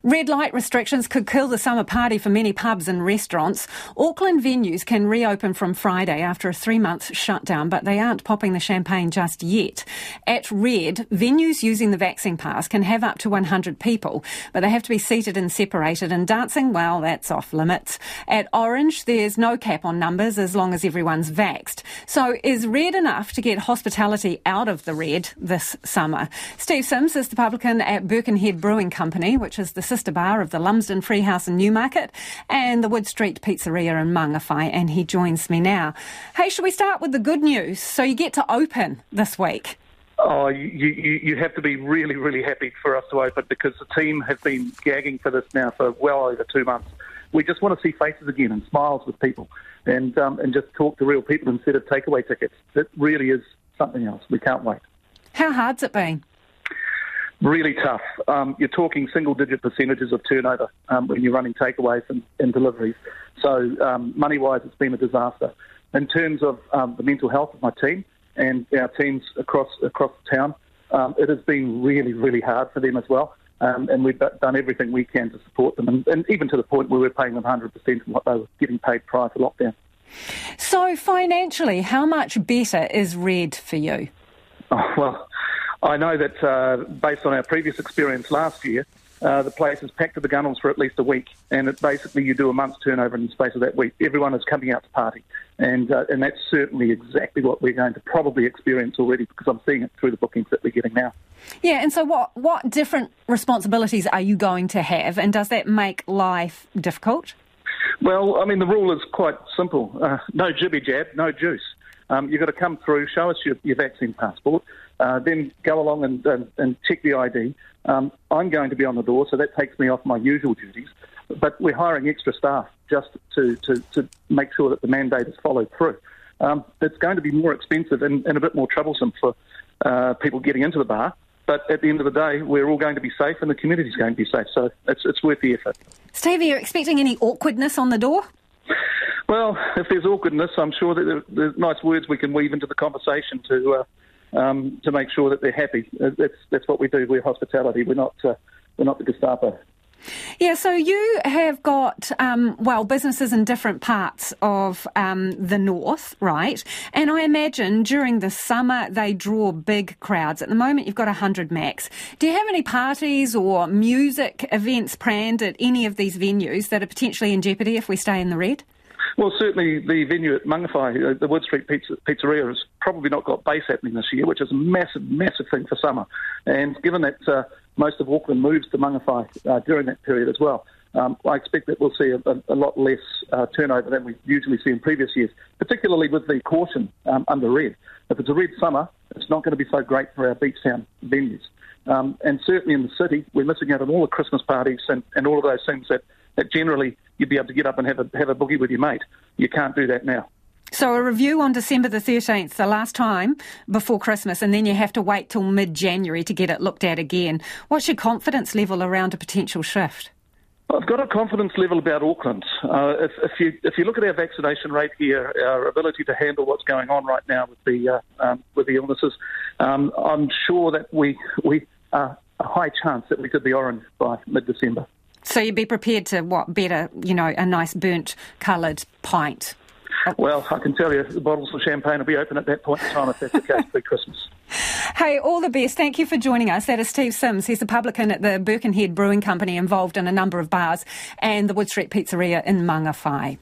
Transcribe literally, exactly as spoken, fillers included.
Red light restrictions could kill the summer party for many pubs and restaurants. Auckland venues can reopen from Friday after a three-month shutdown, but they aren't popping the champagne just yet. At Red, venues using the vaccine pass can have up to one hundred people, but they have to be seated and separated, and dancing, well, that's off limits. At Orange, there's no cap on numbers as long as everyone's vaxxed. So is Red enough to get hospitality out of the Red this summer? Steve Sims is the publican at Birkenhead Brewing Company, which is the sister bar of the Lumsden Freehouse in Newmarket and the Wood Street Pizzeria in Mangawhai, and he joins me now. Hey, shall we start with the good news? So you get to open this week. Oh, you, you, you have to be really, really happy for us to open, because the team have been gagging for this now for well over two months. We just want to see faces again and smiles with people, and um, and just talk to real people instead of takeaway tickets. It really is something else. We can't wait. How hard's it been? Really tough. Um, you're talking single-digit percentages of turnover um, when you're running takeaways and, and deliveries. So um, money-wise, it's been a disaster. In terms of um, the mental health of my team and our teams across across town, um, it has been really, really hard for them as well. Um, and we've done everything we can to support them, and, and even to the point where we're paying them one hundred percent of what they were getting paid prior to lockdown. So financially, how much better is Red for you? Oh, well, I know that uh, based on our previous experience last year, uh, the place is packed to the gunnels for at least a week, and it basically you do a month's turnover in the space of that week. Everyone is coming out to party, and uh, and that's certainly exactly what we're going to probably experience already, because I'm seeing it through the bookings that we're getting now. Yeah, and so what, what different responsibilities are you going to have, and does that make life difficult? Well, I mean, the rule is quite simple. Uh, no jibby jab, no juice. Um, you've got to come through, show us your, your vaccine passport, uh, then go along and, and, and check the I D. Um, I'm going to be on the door, so that takes me off my usual duties. But we're hiring extra staff just to, to, to make sure that the mandate is followed through. Um, it's going to be more expensive and, and a bit more troublesome for uh, people getting into the bar. But at the end of the day, we're all going to be safe and the community's going to be safe. So it's, it's worth the effort. Steve, are you expecting any awkwardness on the door? Well, if there's awkwardness, I'm sure that there, there's nice words we can weave into the conversation to uh, um, to make sure that they're happy. That's that's what we do. We're hospitality. We're not uh, we're not the Gestapo. Yeah, so you have got, um, well, businesses in different parts of um, the north, right? And I imagine during the summer they draw big crowds. At the moment you've got one hundred max. Do you have any parties or music events planned at any of these venues that are potentially in jeopardy if we stay in the red? Well, certainly the venue at Mangawhai, uh, the Wood Street Pizza, Pizzeria, has probably not got bass happening this year, which is a massive, massive thing for summer. And given that uh, most of Auckland moves to Mangawhai uh, during that period as well, um, I expect that we'll see a, a, a lot less uh, turnover than we usually see in previous years, particularly with the caution um, under red. If it's a red summer, it's not going to be so great for our beach town venues. Um, and certainly in the city, we're missing out on all the Christmas parties and, and all of those things that, that generally you'd be able to get up and have a have a boogie with your mate. You can't do that now. So a review on December the thirteenth, the last time before Christmas, and then you have to wait till mid-January to get it looked at again. What's your confidence level around a potential shift? I've got a confidence level about Auckland. Uh, if, if you if you look at our vaccination rate here, our ability to handle what's going on right now with the uh, um, with the illnesses, um, I'm sure that we we are a high chance that we could be orange by mid-December. So you'd be prepared to, what, better, you know, a nice burnt-coloured pint? Well, I can tell you the bottles of champagne will be open at that point in time if that's the case pre-Christmas. Hey, all the best. Thank you for joining us. That is Steve Sims. He's the publican at the Birkenhead Brewing Company, involved in a number of bars, and the Wood Street Pizzeria in Mangawhai.